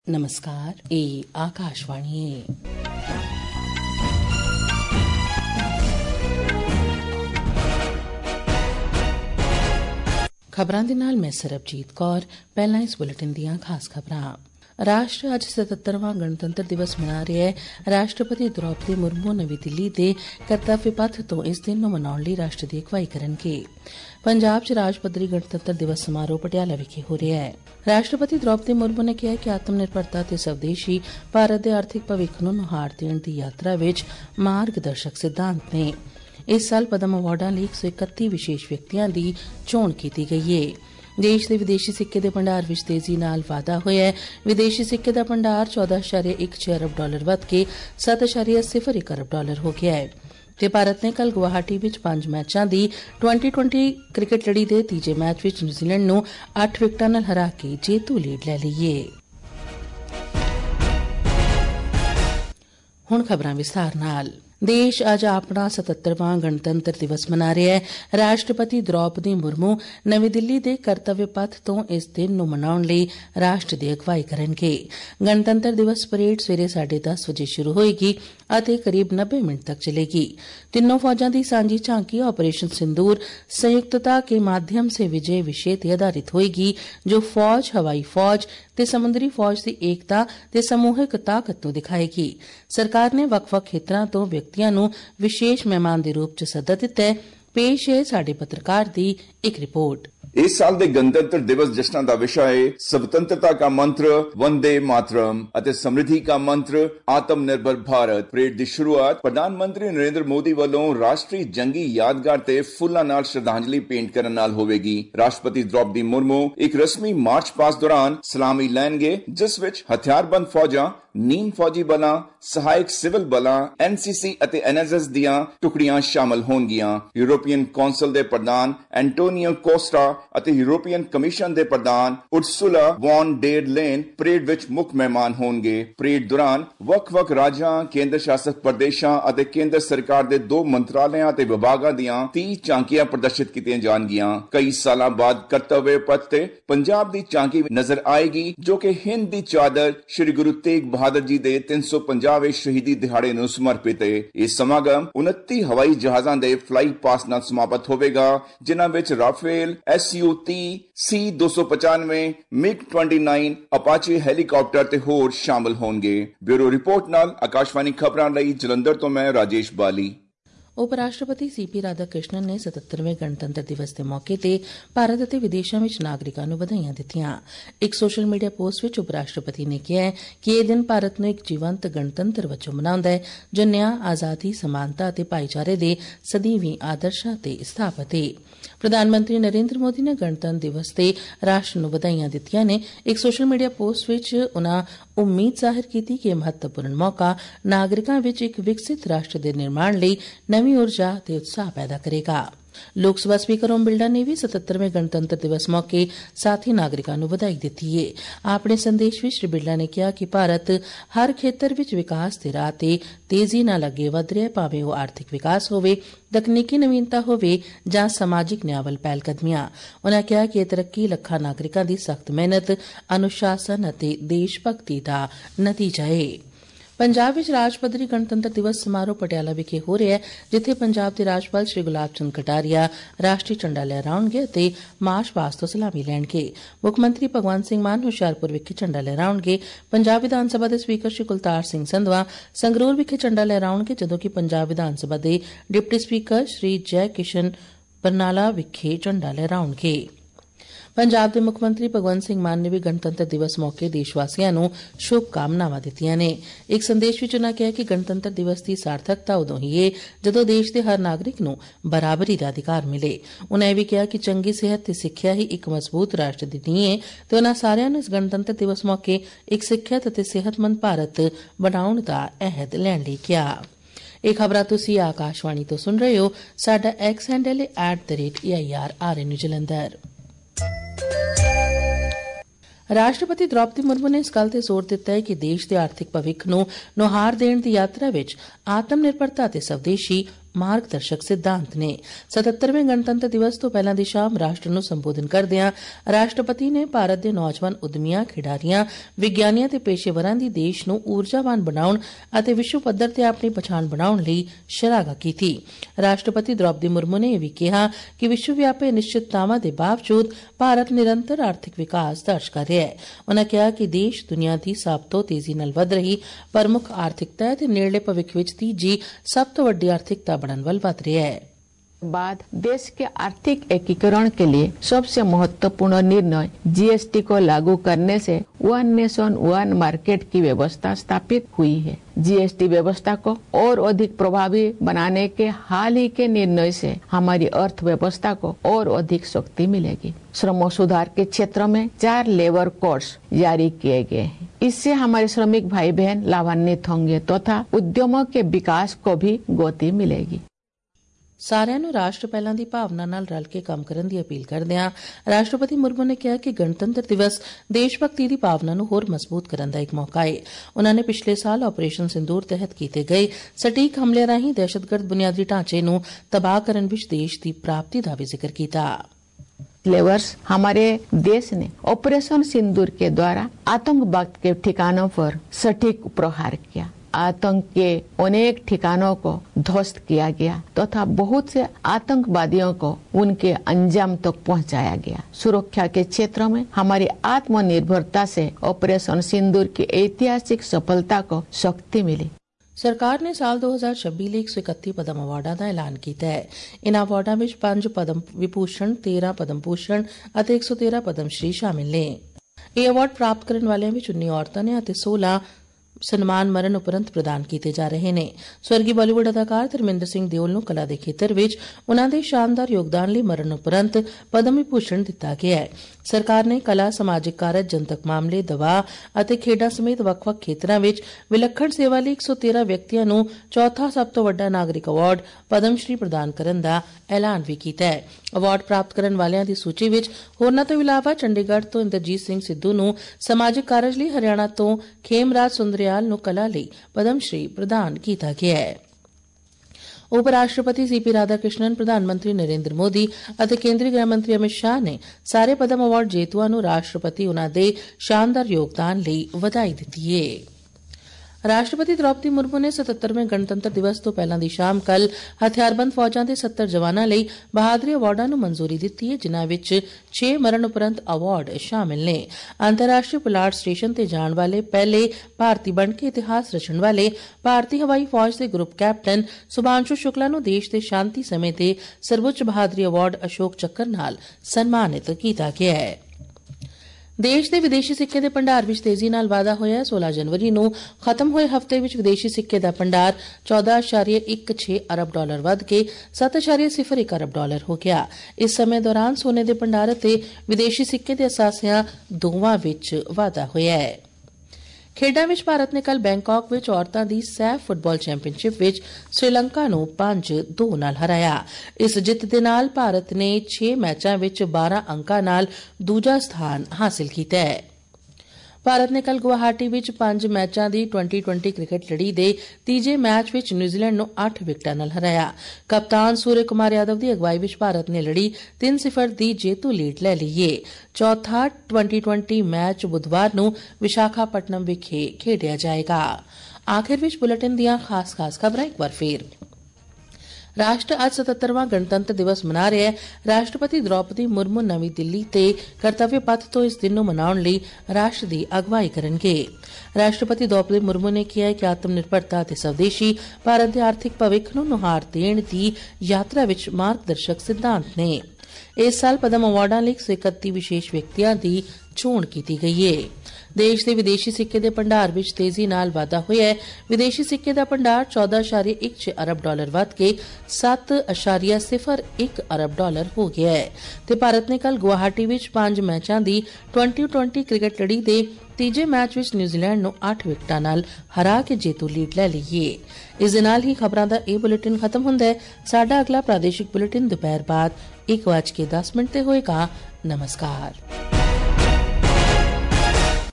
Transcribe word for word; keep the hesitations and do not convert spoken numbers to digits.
नमस्कार, ए आकाशवाणी है। खबरां दे नाल मैं सरबजीत कौर। पहलां इस बुलेटिन दियां खास खबरां। राष्ट्र अज सतहत्तरवां गणतंत्र दिवस मना रहा है। राष्ट्रपति द्रौपदी मुर्मू नवी दिल्ली दे कर्तव्य पथ तो इस दिन नूं मनाउण लई राष्ट्र दी अगवाई करनगे। पंजाब च राज पद्धरी गणतंत्र दिवस समारोह पटियाला विखे हो रहा है। राष्ट्रपति द्रौपदी मुर्मू ने कहा कि आत्म निर्भरता ते स्वदेशी भारत दे आर्थिक भविख नूं नुहार देण दी यात्रा विच मार्गदर्शक सिद्धांत ने। इस साल पद्म अवार्डां लई एक सौ इकत्ती विशेष व्यक्तियां दी चोण कीती गई है। देश दे विदेशी सिक्के दे भंडार विच तेजी नाल वाधा होया है। विदेशी सिक्के दा भंडार चौदह अशारिया एक छे अरब डॉलर वध के सत्त अशारिया सिफर एक अरब डॉलर हो गया है। ते भारत ने कल गुवाहाटी विच पंज मैचां दी ट्वेंटी ट्वेंटी क्रिकेट लड़ी दे तीजे मैच विच न्यूजीलैंड नूं अठ विकटां नाल हरा के जेतू लीड लै लई है। हुण खबरां विस्तार नाल। देश अज अपना सतहत्तरवां गणतंत्र दिवस मना रहा है। राष्ट्रपति द्रौपदी मुर्मू नवी दिल्ली दे कर्तव्य पथ तो इस दिन नूं मनाउण लई राष्ट्र दी अगवाई करनगे। गणतंत्र दिवस परेड सवेरे साढ़े दस बजे शुरू होएगी अते करीब नब्बे मिनट तक चलेगी। तिन्नों फौजां दी सांझी झांकी ऑपरेशन सिंदूर संयुक्तता के माध्यम से विजय विषय ते आधारित होएगी, जो फौज, हवाई फौज ते समुद्री फौज दी एकता ते समूहिक ताकत नूं दिखाएगी। सरकार ने वख-वख खेतरां तो व्यक्तियां नूं विशेष मेहमान दे रूप च सद्दा दित्ता है। पेश है साडे पत्रकार दी एक रिपोर्ट। इस साल दे गणतंत्र दिवस जश्नां दा विषय है स्वतंत्रता का मंत्र वंदे मातरम अते समृद्धि का मंत्र आत्मनिर्भर भारत। परेड दी शुरुआत प्रधानमंत्री नरेंद्र मोदी वालों राष्ट्रीय जंगी यादगार ते फुल्लां नाल श्रद्धांजलि पेंट करन नाल होवेगी। राष्ट्रपति द्रौपदी मुर्मू एक रस्मी मार्च पास्ट दौरान सलामी लैणगे, जिस विच हथियारबंद फौजां, नीम फौजी बलां, सहायक सिविल बलां, एनसीसी अते एनएसएस दियां टुकड़ियां शामिल होणगियां। यूरोपीयन कौंसल दे प्रधान एंटोनियो कोस्टा ਅਤੇ यूरोपीयन कमीशन ਦੇ ਪ੍ਰਧਾਨ Ursula von der Leyen parade ਵਿੱਚ ਮੁੱਖ ਮਹਿਮਾਨ ਹੋਣਗੇ। ਪਰੇਡ ਦੌਰਾਨ ਵੱਖ-ਵੱਖ ਰਾਜਾਂ, ਕੇਂਦਰ ਸ਼ਾਸਤ ਪ੍ਰਦੇਸ਼ਾਂ ਅਤੇ ਕੇਂਦਰ ਸਰਕਾਰ ਦੇ ਦੋ ਮੰਤਰਾਲਿਆਂ ਅਤੇ ਵਿਭਾਗਾਂ ਦੀਆਂ ਤੀਹ ਝਾਂਕੀਆਂ ਪ੍ਰਦਰਸ਼ਿਤ ਕੀਤੀਆਂ ਜਾਣਗੀਆਂ। ਕਈ ਸਾਲਾਂ ਬਾਅਦ ਕਰਤੱਵਯ ਪਥ ਤੇ ਪੰਜਾਬ ਦੀ ਝਾਂਕੀ ਨਜ਼ਰ ਆਏਗੀ, ਜੋ ਕਿ ਹਿੰਦ ਦੀ ਚਾਦਰ ਸ਼੍ਰੀ ਗੁਰੂ ਤੇਗ ਬਹਾਦਰ ਜੀ ਦੇ ਤਿੰਨ ਸੌ ਪੰਜਾਹਵੇਂ ਸ਼ਹੀਦੀ ਦਿਹਾੜੇ ਨੂੰ ਸਮਰਪਿਤ ਹੈ। ਇਹ ਸਮਾਗਮ ਉਨੱਤੀ ਹਵਾਈ ਜਹਾਜ਼ਾਂ ਦੇ ਫਲਾਈ ਪਾਸ ਨਾਲ ਸਮਾਪਤ ਹੋਵੇਗਾ, ਜਿਨ੍ਹਾਂ ਵਿੱਚ Rafale, S U T, C दो सौ पचानवे, मिग उनतीस, अपाचे हेलीकॉप्टर ते होर शामिल होंगे। ब्यूरो रिपोर्ट नाल आकाशवाणी खबरां लई जलंधर तो मैं राजेश बाली। उप राष्ट्रपति सी पी राधाकृष्णन ने सतहत्तरवें गणतंत्र दिवस के मौके ते भारत अते विदेशों में नागरिकों को बधाइयां दित्तियां। एक सोशल मीडिया पोस्ट विच उप राष्ट्रपति ने कहा है कि यह दिन भारत नूं एक जीवंत गणतंत्र वजों मनाउंदा है, जो न्याय, आजादी, समानता अते भाईचारे दे सदीवी आदर्शां ते स्थापित है। प्रधानमंत्री नरेंद्र मोदी ने गणतंत्र दिवस ते राष्ट्र नूं बधाइयां दित्तियां ने। एक सोशल मीडिया पोस्ट विच उन्हां उम्मीद जाहिर की कि यह महत्वपूर्ण मौका नागरिकां विच एक विकसित राष्ट्र दे निर्माण लई नवी ऊर्जा ते उत्साह पैदा करेगा। लोकसभा स्पीकर ओम बिरला ने भी सतहत्तरवें गणतंत्र दिवस मौके साथी नागरिकों को बधाई दी है। अपने संदेश में श्री बिरला ने कहा कि भारत हर खेतर विच विकास के राह ते तेजी नाल अगे वध रहा है, भावें वह आर्थिक विकास होवे, तकनीकी नवीनता होवे जां समाजिक न्याय वल पहलकदमियां। उन्होंने कहा कि यह तरक्की लखां नागरिकां दी सख्त मेहनत, अनुशासन अते देशभक्ति दा नतीजा है। पंजाब विच राज पद्धरी गणतंत्र दिवस समारोह पटियाला विखे हो रहा है, जिथे पंजाब के राज्यपाल श्री गुलाब चंद कटारिया राष्ट्रीय झंडा लहराउणगे ते मार्च पास्ट तो सलामी लैणगे। मुख्यमंत्री भगवंत सिंह मान हुशियारपुर विखे झंडा लहराउणगे। पंजाब विधानसभा के स्पीकर श्री कुलतार सिंह संधवा संगरूर विखे झंडा लहराउणगे, जदों कि पंजाब विधानसभा के डिप्टी स्पीकर श्री जय किशन बरनाला विखे झंडा लहराउणगे। पंजाब के मुख्यमंत्री भगवंत सिंह मान ने भी गणतंत्र दिवस मौके देशवासियों को शुभकामनावां दित्तियां ने। एक संदेश विच उन्होंने कहा कि गणतंत्र दिवस की सार्थकता उदों ही है जदों देश के हर नागरिक नूं बराबरी का अधिकार मिले। उन्होंने भी कहा कि चंगी सेहत ते सिक्ख्या ही एक मजबूत राष्ट्र दी नींह है ते उन्हां सारिआं नूं इस गणतंत्र दिवस मौके एक सिक्ख्यत ते सेहतमंद भारत बनाउण दा अहद लैण लई कहा। ਇਹ खबरां तुसीं आकाशवाणी तो सुन रहे हो। साडा एक्स हैंडल है at the rate A I R R N Jalandhar. राष्ट्रपति द्रौपदी मुर्मू ने इस गल ते जोर दिता है कि देश के आर्थिक भविख नूं नुहार देण दी यात्रा विच आत्म निर्भरता ते स्वदेशी ਮਾਰਗਦਰਸ਼ਕ ਸਿਧਾਂਤ ਨੇ। ਸਤੱਤਰਵੇਂ ਗਣਤੰਤਰ ਦਿਵਸ ਤੋਂ ਪਹਿਲਾਂ ਦੀ ਸ਼ਾਮ ਰਾਸ਼ਟਰ ਨੂੰ ਸੰਬੋਧਨ ਕਰਦਿਆਂ ਰਾਸ਼ਟਰਪਤੀ ਨੇ ਭਾਰਤ ਦੇ ਨੌਜਵਾਨ ਉਦਮੀਆਂ, ਖਿਡਾਰੀਆਂ, ਵਿਗਿਆਨੀਆਂ ਤੇ ਪੇਸ਼ੇਵਰਾਂ ਦੀ ਦੇਸ਼ ਨੂੰ ਊਰਜਾਵਾਨ ਬਣਾਉਣ ਅਤੇ ਵਿਸ਼ਵ ਪੱਧਰ ਤੇ ਆਪਣੀ ਪਛਾਣ ਬਣਾਉਣ ਲਈ ਸ਼ਲਾਘਾ ਕੀਤੀ। ਰਾਸ਼ਟਰਪਤੀ ਦ੍ਰੌਪਦੀ ਮੁਰਮੂ ਨੇ ਇਹ ਵੀ ਕਿਹਾ ਕਿ ਵਿਸ਼ਵ ਵਿਆਪੀ ਅਨਿਸ਼ਚਿਤਤਾਵਾਂ ਦੇ ਬਾਵਜੂਦ ਭਾਰਤ ਨਿਰੰਤਰ ਆਰਥਿਕ ਵਿਕਾਸ ਦਰਜ ਕਰ ਰਿਹਾ ਹੈ। ਉਨ੍ਹਾਂ ਕਿਹਾ ਕਿ ਦੇਸ਼ ਦੁਨੀਆ ਦੀ ਸਭ ਤੋਂ ਤੇਜ਼ੀ ਨਾਲ ਵਧ ਰਹੀ ਪ੍ਰਮੁੱਖ ਆਰਥਿਕਤਾ ਹੈ ਤੇ ਨੇੜਲੇ ਭਵਿੱਖ ਵਿੱਚ ਤੀਜੀ ਸਭ ਤੋਂ ਵੱਡੀ ਆਰਥਿਕਤਾ ਬਣਨ ਵੱਲ ਵਧ ਰਿਹਾ ਹੈ। बाद देश के आर्थिक एकीकरण के लिए सबसे महत्वपूर्ण निर्णय जीएसटी को लागू करने से वन नेशन वन मार्केट की व्यवस्था स्थापित हुई है। जीएसटी व्यवस्था को और अधिक प्रभावी बनाने के हाल ही के निर्णय से हमारी अर्थव्यवस्था को और अधिक शक्ति मिलेगी। श्रम सुधार के क्षेत्र में चार लेबर कोड्स जारी किए गए हैं। इससे हमारे श्रमिक भाई बहन लाभान्वित होंगे तथा उद्यमों के विकास को भी गति मिलेगी। ਸਾਰਿਆਂ ਨੂੰ ਰਾਸ਼ਟਰ ਪਹਿਲਾਂ ਦੀ ਭਾਵਨਾ ਨਾਲ ਰਲ ਕੇ ਕੰਮ ਕਰਨ ਦੀ ਅਪੀਲ ਕਰਦਿਆਂ ਰਾਸ਼ਟਰਪਤੀ ਮੁਰਮੂ ਨੇ ਕਿਹਾ ਕਿ ਗਣਤੰਤਰ ਦਿਵਸ ਦੇਸ਼ ਭਗਤੀ ਦੀ ਭਾਵਨਾ ਨੂੰ ਹੋਰ ਮਜ਼ਬੂਤ ਕਰਨ ਦਾ ਇੱਕ ਮੌਕਾ ਹੈ। ਉਨ੍ਹਾਂ ਨੇ ਪਿਛਲੇ ਸਾਲ ਆਪਰੇਸ਼ਨ ਸਿੰਦੂਰ ਤਹਿਤ ਕੀਤੇ ਗਏ ਸਟੀਕ ਹਮਲੇ ਰਾਹੀਂ ਦਹਿਸ਼ਤਗਰਦ ਬੁਨਿਆਦੀ ਢਾਂਚੇ ਨੂੰ ਤਬਾਹ ਕਰਨ ਵਿੱਚ ਦੇਸ਼ ਦੀ ਪ੍ਰਾਪਤੀ ਦਾ ਵੀ ਜ਼ਿਕਰ ਕੀਤਾ। लेवर्स हमारे देश ने ऑपरेशन सिंदूर के द्वारा आतंकवाद के ठिकानों पर सटीक प्रहार किया। आतंक के अनेक ठिकानों को ध्वस्त किया गया तथा तो बहुत से आतंकवादियों को उनके अंजाम तक पहुंचाया गया। सुरक्षा के क्षेत्र में हमारी आत्मनिर्भरता से ऑपरेशन सिंदूर की ऐतिहासिक सफलता को शक्ति मिली। ਸਰਕਾਰ ਨੇ ਸਾਲ ਦੋ ਹਜ਼ਾਰ ਛੱਬੀ ਲਈ ਇੱਕ ਸੌ ਇਕੱਤੀ ਪਦਮ ਅਵਾਰਡਾਂ ਦਾ ਐਲਾਨ ਕੀਤਾ ਹੈ। ਇਨ੍ਹਾਂ ਅਵਾਰਡਾਂ ਵਿੱਚ ਪੰਜ ਪਦਮ ਵਿਭੂਸ਼ਣ, ਤੇਰਾਂ ਪਦਮ ਭੂਸ਼ਣ ਅਤੇ ਇੱਕ ਸੌ ਤੇਰਾਂ ਪਦਮ ਸ਼੍ਰੀ ਸ਼ਾਮਿਲ ਨੇ। ਇਹ ਅਵਾਰਡ ਪ੍ਰਾਪਤ ਕਰਨ ਵਾਲਿਆਂ ਵਿੱਚ ਉੱਨੀ ਔਰਤਾਂ ਨੇ ਅਤੇ ਸੋਲਾਂ ਸਨਮਾਨ ਮਰਨ ਉਪਰੰਤ ਪ੍ਰਦਾਨ ਕੀਤੇ ਜਾ ਰਹੇ ਨੇ। ਸਵਰਗੀ ਬਾਲੀਵੁੱਡ ਅਦਾਕਾਰ ਧਰਮਿੰਦਰ ਸਿੰਘ ਦਿਓਲ ਨੂੰ ਕਲਾ ਦੇ ਖੇਤਰ ਵਿੱਚ ਉਨ੍ਹਾਂ ਦੇ ਸ਼ਾਨਦਾਰ ਯੋਗਦਾਨ ਲਈ ਮਰਨ ਉਪਰੰਤ ਪਦਮ ਵਿਭੂਸ਼ਣ ਦਿੱਤਾ ਗਿਆ ਹੈ। ਸਰਕਾਰ ਨੇ ਕਲਾ, ਸਮਾਜਿਕ ਕਾਰਜ, ਜਨਤਕ ਮਾਮਲੇ, ਦਵਾ ਅਤੇ ਖੇਡਾਂ ਸਮੇਤ ਵੱਖ-ਵੱਖ ਖੇਤਰਾਂ ਵਿੱਚ ਵਿਲੱਖਣ ਸੇਵਾ ਲਈ ਇੱਕ ਸੌ ਤੇਰਾਂ ਵਿਅਕਤੀਆਂ ਨੂੰ ਚੌਥਾ ਸਭ ਤੋਂ ਵੱਡਾ ਨਾਗਰਿਕ ਅਵਾਰਡ ਪਦਮ ਸ਼੍ਰੀ ਪ੍ਰਦਾਨ ਕਰਨ ਦਾ ਐਲਾਨ ਵੀ ਕੀਤਾ ਹੈ। ਅਵਾਰਡ ਪ੍ਰਾਪਤ ਕਰਨ ਵਾਲਿਆਂ ਦੀ ਸੂਚੀ ਵਿੱਚ ਹੋਰਨਾਂ ਤੋਂ ਇਲਾਵਾ ਚੰਡੀਗੜ੍ਹ ਤੋਂ ਇੰਦਰਜੀਤ ਸਿੰਘ ਸਿੱਧੂ ਨੂੰ ਸਮਾਜਿਕ ਕਾਰਜ ਲਈ, ਹਰਿਆਣਾ ਤੋਂ ਖੇਮਰਾਜ ਸੁੰਦਰਿਆਲ ਨੂੰ ਕਲਾ ਲਈ ਪਦਮ ਸ਼੍ਰੀ ਪ੍ਰਦਾਨ ਕੀਤਾ ਗਿਆ ਹੈ। ਉਪ ਰਾਸ਼ਟਰਪਤੀ ਸੀ ਪੀ ਰਾਧਾ ਕ੍ਰਿਸ਼ਨਨ, ਪ੍ਰਧਾਨ ਮੰਤਰੀ ਨਰਿੰਦਰ ਮੋਦੀ ਅਤੇ ਕੇਂਦਰੀ ਗ੍ਰਹਿ ਮੰਤਰੀ ਅਮਿਤ ਸ਼ਾਹ ਨੇ ਸਾਰੇ ਪਦਮ ਅਵਾਰਡ ਜੇਤੂਆਂ ਨੂੰ ਰਾਸ਼ਟਰਪਤੀ ਉਨ੍ਹਾਂ ਦੇ ਸ਼ਾਨਦਾਰ ਯੋਗਦਾਨ ਲਈ ਵਧਾਈ ਦਿੱਤੀ ਹੈ। ਰਾਸ਼ਟਰਪਤੀ ਦ੍ਰੌਪਦੀ ਮੁਰਮੂ ਨੇ ਸਤੱਤਰਵੇਂ ਗਣਤੰਤਰ ਦਿਵਸ ਤੋਂ ਪਹਿਲਾਂ ਦੀ ਸ਼ਾਮ ਕੱਲ ਹਥਿਆਰਬੰਦ ਫੌਜਾਂ ਦੇ ਸੱਤਰ ਜਵਾਨਾਂ ਲਈ ਬਹਾਦਰੀ ਅਵਾਰਡਾਂ ਨੂੰ ਮਨਜ਼ੂਰੀ ਦਿੱਤੀ ਹੈ, ਜਿਨ੍ਹਾਂ ਵਿੱਚ ਛੇ ਮਰਨ ਉਪਰੰਤ ਅਵਾਰਡ ਸ਼ਾਮਿਲ ਨੇ। ਅੰਤਰਰਾਸ਼ਟਰੀ ਪੁਲਾੜ ਸਟੇਸ਼ਨ ਤੇ ਜਾਣ ਵਾਲੇ ਪਹਿਲੇ ਭਾਰਤੀ ਬਣ ਕੇ ਇਤਿਹਾਸ ਰਚਣ ਵਾਲੇ ਭਾਰਤੀ ਹਵਾਈ ਫੌਜ ਦੇ ਗਰੁੱਪ ਕੈਪਟਨ ਸੁਭਾਂਸ਼ੂ ਸ਼ੁਕਲਾ ਨੂੰ ਦੇਸ਼ ਦੇ ਸ਼ਾਂਤੀ ਸਮੇਂ ਤੇ ਸਰਵਉੱਚ ਬਹਾਦਰੀ ਅਵਾਰਡ ਅਸ਼ੋਕ ਚੱਕਰ ਨਾਲ ਸਨਮਾਨਿਤ ਕੀਤਾ ਗਿਆ ਹੈ। ਦੇਸ਼ ਦੇ ਵਿਦੇਸ਼ੀ ਸਿੱਕੇ ਦੇ ਭੰਡਾਰ ਵਿੱਚ ਤੇਜ਼ੀ ਨਾਲ ਵਾਧਾ ਹੋਇਆ। ਸੋਲਾਂ ਜਨਵਰੀ ਨੂੰ ਖਤਮ ਹੋਏ ਹਫ਼ਤੇ ਵਿੱਚ ਵਿਦੇਸ਼ੀ ਸਿੱਕੇ ਦਾ ਭੰਡਾਰ ਚੌਦਾਂ ਦਸ਼ਮਲਵ ਇੱਕ ਛੇ ਅਰਬ ਡਾਲਰ ਵੱਧ ਕੇ ਸੱਤ ਦਸ਼ਮਲਵ ਸਿਫਰ ਇੱਕ ਅਰਬ ਡਾਲਰ ਹੋ ਗਿਆ। ਇਸ ਸਮੇਂ ਦੌਰਾਨ ਸੋਨੇ ਦੇ ਭੰਡਾਰ ਅਤੇ ਵਿਦੇਸ਼ੀ ਸਿੱਕੇ ਦੇ ਅਸਾਸਿਆਂ ਦੋਵਾਂ ਵਿੱਚ ਵਾਧਾ ਹੋਇਆ ਹੈ। ਖੇਡਾਂ ਵਿੱਚ ਭਾਰਤ ਨੇ ਕੱਲ ਬੈਂਕਾਕ ਵਿੱਚ ਔਰਤਾਂ ਦੀ ਸੈਫ ਫੁੱਟਬਾਲ ਚੈਂਪੀਅਨਸ਼ਿਪ ਵਿੱਚ ਸ੍ਰੀਲੰਕਾ ਨੂੰ ਪੰਜ ਦੋ ਨਾਲ ਹਰਾਇਆ। ਇਸ ਜਿੱਤ ਦੇ ਨਾਲ ਭਾਰਤ ਨੇ ਛੇ ਮੈਚਾਂ ਵਿੱਚ ਬਾਰਾਂ ਅੰਕਾਂ ਨਾਲ ਦੂਜਾ ਸਥਾਨ ਹਾਸਿਲ ਕੀਤਾ ਹੈ। ਭਾਰਤ ਨੇ ਕੱਲ ਗੁਵਾਹਾਟੀ ਵਿੱਚ ਪੰਜ ਮੈਚਾਂ ਦੀ ਟਵੈਂਟੀ ਟਵੈਂਟੀ ਕ੍ਰਿਕਟ ਲੜੀ ਦੇ ਤੀਜੇ ਮੈਚ ਵਿੱਚ ਨਿਊਜ਼ੀਲੈਂਡ ਨੂੰ ਅੱਠ ਵਿਕਟਾਂ ਨਾਲ ਹਰਾਇਆ। ਕਪਤਾਨ ਸੂਰਜ ਕੁਮਾਰ ਯਾਦਵ ਦੀ ਅਗਵਾਈ ਵਿੱਚ ਭਾਰਤ ਨੇ ਲੜੀ ਤਿੰਨ ਸਿਫਰ ਦੀ ਜੇਤੂ ਲੀਡ ਲੈ ਲਈ ਏ। ਚੌਥਾ ਟਵੈਂਟੀ ਟਵੈਂਟੀ ਮੈਚ ਬੁੱਧਵਾਰ ਨੂੰ ਵਿਸ਼ਾਖਾਪਟਨਮ ਵਿਖੇ ਖੇਡਿਆ ਜਾਏਗਾ। ਆਖਿਰ ਵਿੱਚ ਬੁਲੇਟਿਨ ਦੀਆਂ ਖਾਸ ਖਾਸ ਖਬਰਾਂ ਇੱਕ ਵਾਰ ਫੇਰ। ਰਾਸ਼ਟਰ ਅੱਜ ਸਤੱਤਰਵਾਂ ਗਣਤੰਤਰ ਦਿਵਸ ਮਨਾ ਰਿਹਾ ਹੈ। ਰਾਸ਼ਟਰਪਤੀ ਦ੍ਰੌਪਦੀ ਮੁਰਮੂ ਨਵੀਂ ਦਿੱਲੀ ਤੇ ਕਰਤੱਵਯ ਪਥ ਤੋਂ ਇਸ ਦਿਨ ਨੂੰ ਮਨਾਉਣ ਲਈ ਰਾਸ਼ਟਰ ਦੀ ਅਗਵਾਈ ਕਰਨਗੇ। ਰਾਸ਼ਟਰਪਤੀ ਦ੍ਰੌਪਦੀ ਮੁਰਮੂ ਨੇ ਕਿਹਾ ਹੈ ਕਿ ਆਤਮ ਨਿਰਭਰਤਾ ਅਤੇ ਸਵਦੇਸ਼ੀ ਭਾਰਤ ਦੇ ਆਰਥਿਕ ਭਵਿੱਖ ਨੂੰ ਨੁਹਾਰ ਦੇਣ ਦੀ ਯਾਤਰਾ ਵਿੱਚ ਮਾਰਗਦਰਸ਼ਕ ਸਿਧਾਂਤ ਨੇ। ਇਸ ਸਾਲ ਪਦਮ ਅਵਾਰਡਾਂ ਲਈ ਇੱਕ ਸੌ ਇਕੱਤੀ ਵਿਸ਼ੇਸ਼ ਵਿਅਕਤੀਆਂ ਦੀ ਚੋਣ ਕੀਤੀ ਗਈ ਹੈ। ਦੇਸ਼ ਦੇ ਵਿਦੇਸ਼ੀ ਸਿੱਕੇ ਦੇ ਭੰਡਾਰ ਵਿੱਚ ਤੇਜ਼ੀ ਨਾਲ ਵਾਧਾ ਹੋਇਆ ਹੈ। ਵਿਦੇਸ਼ੀ ਸਿੱਕੇ ਦਾ ਭੰਡਾਰ ਚੌਦਾਂ ਦਸ਼ਮਲਵ ਇੱਕ ਛੇ ਅਰਬ ਡਾਲਰ ਵੱਧ ਕੇ ਸੱਤ ਦਸ਼ਮਲਵ ਸਿਫਰ ਇੱਕ ਅਰਬ ਡਾਲਰ ਹੋ ਗਿਆ ਹੈ ਤੇ ਭਾਰਤ ਨੇ ਕੱਲ ਗੁਵਾਹਾਟੀ ਵਿੱਚ ਪੰਜ ਮੈਚਾਂ ਦੀ ਟਵੈਂਟੀ ਟਵੈਂਟੀ ਕ੍ਰਿਕਟ ਲੜੀ ਦੇ ਤੀਜੇ ਮੈਚ ਵਿੱਚ ਨਿਊਜ਼ੀਲੈਂਡ ਨੂੰ ਅੱਠ ਵਿਕਟਾਂ ਨਾਲ ਹਰਾ ਕੇ ਜੇਤੂ ਲੀਡ ਲੈ ਲਈ ਹੈ। ਇਸ ਦੇ ਨਾਲ ਹੀ ਖਬਰਾਂ ਦਾ ਇਹ ਬੁਲੇਟਿਨ ਖਤਮ ਹੁੰਦਾ ਹੈ। ਸਾਡਾ ਅਗਲਾ ਪ੍ਰਾਦੇਸ਼ਿਕ ਬੁਲੇਟਿਨ ਦੁਪਹਿਰ ਬਾਅਦ ਇੱਕ ਵੱਜ ਕੇ ਦਸ ਮਿੰਟ ਤੇ ਹੋਏਗਾ। ਨਮਸਕਾਰ।